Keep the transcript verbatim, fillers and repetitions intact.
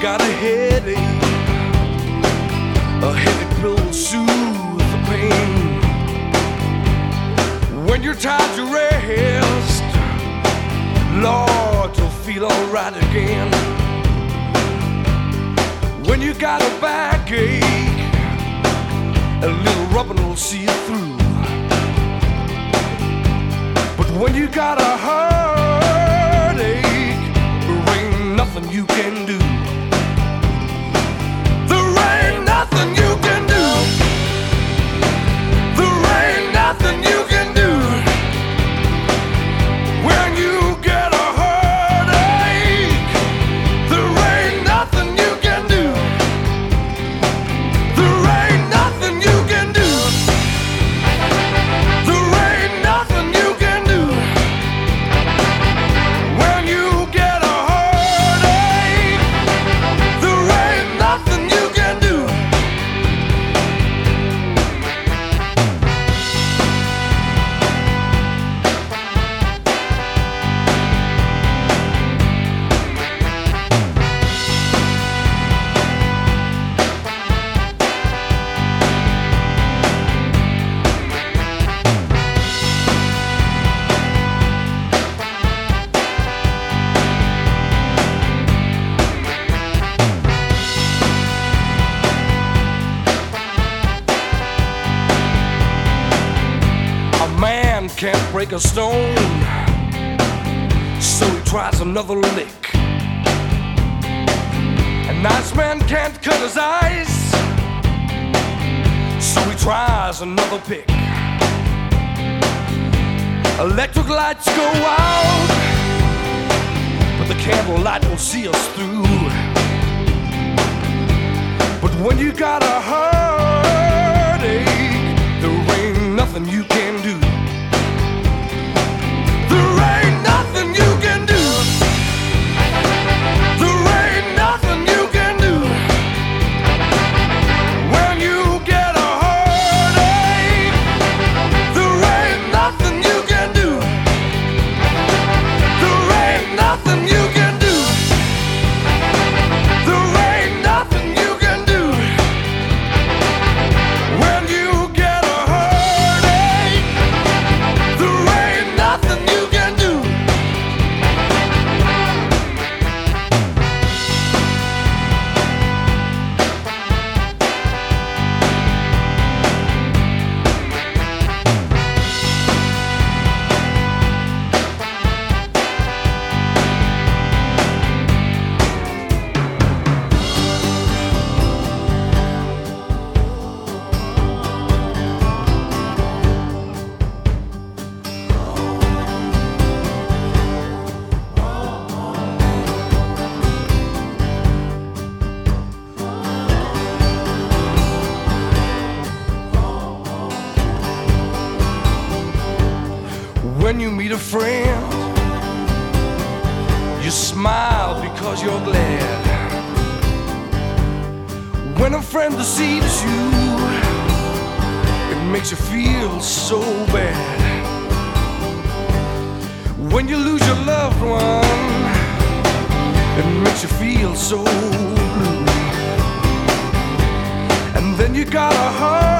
got a headache, a headache pill will soothe the pain. When you're tired to rest, Lord, you'll feel alright again. When you got a backache, a little rubbing will see you through. But when you got a heartache, there ain't nothing you can do. There ain't nothing you can do. There ain't nothing you can do. When you get a heartache, there ain't nothing you can do. There ain't nothing you can do. There ain't nothing you can do. When you get a heartache, there ain't nothing you can do. A man can't break a stone, so he tries another lick. A nice man can't cut his ice, so he tries another pick. Electric lights go out, but the candlelight will see us through. But when you got a heartache, there ain't nothing you can do. There ain't nothing you can do. There ain't nothing you can do. When you get a heartache, there ain't nothing you can do. There ain't nothing you can do. There ain't nothing you can do. When you get a heartache, there ain't nothing you can do. When you meet a friend, you smile because you're glad. When a friend deceives you, it makes you feel so bad. When you lose your loved one, it makes you feel so blue. And then you got a heart